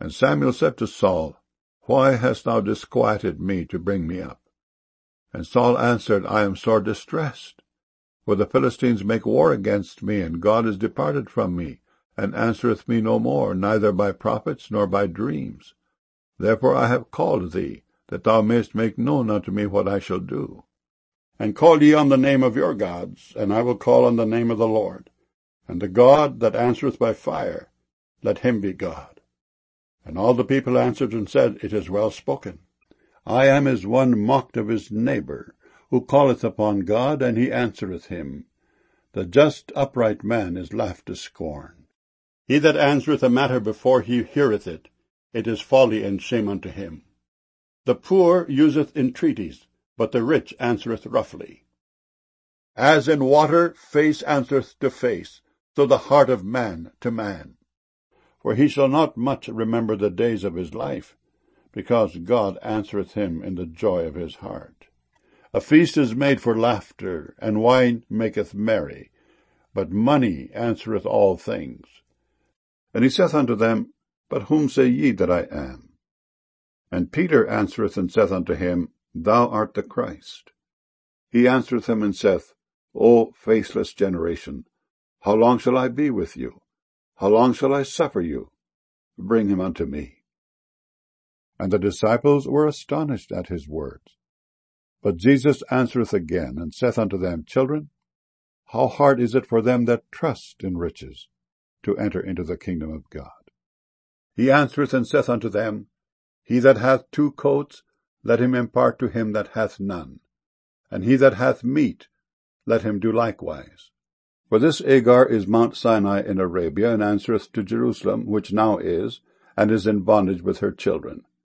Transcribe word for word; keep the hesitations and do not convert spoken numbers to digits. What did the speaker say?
And Samuel said to Saul, Why hast thou disquieted me to bring me up? And Saul answered, I am sore distressed, for the Philistines make war against me, and God is departed from me, and answereth me no more, neither by prophets nor by dreams. Therefore I have called thee, that thou mayest make known unto me what I shall do. And call ye on the name of your gods, and I will call on the name of the Lord. And the God that answereth by fire, let him be God. And all the people answered and said, It is well spoken. I am as one mocked of his neighbor, who calleth upon God, and he answereth him. The just upright man is laughed to scorn. He that answereth a matter before he heareth it, it is folly and shame unto him. The poor useth entreaties, but the rich answereth roughly. As in water face answereth to face, so the heart of man to man. For he shall not much remember the days of his life, because God answereth him in the joy of his heart. A feast is made for laughter, and wine maketh merry, but money answereth all things. And he saith unto them, But whom say ye that I am? And Peter answereth and saith unto him, Thou art the Christ. He answereth him and saith, O faithless generation, how long shall I be with you? How long shall I suffer you? Bring him unto me. And the disciples were astonished at his words. But Jesus answereth again, and saith unto them, Children, how hard is it for them that trust in riches to enter into the kingdom of God? He answereth and saith unto them, He that hath two coats, let him impart to him that hath none. And he that hath meat, let him do likewise. For this Agar is Mount Sinai in Arabia, and answereth to Jerusalem, which now is, and is in bondage with her children.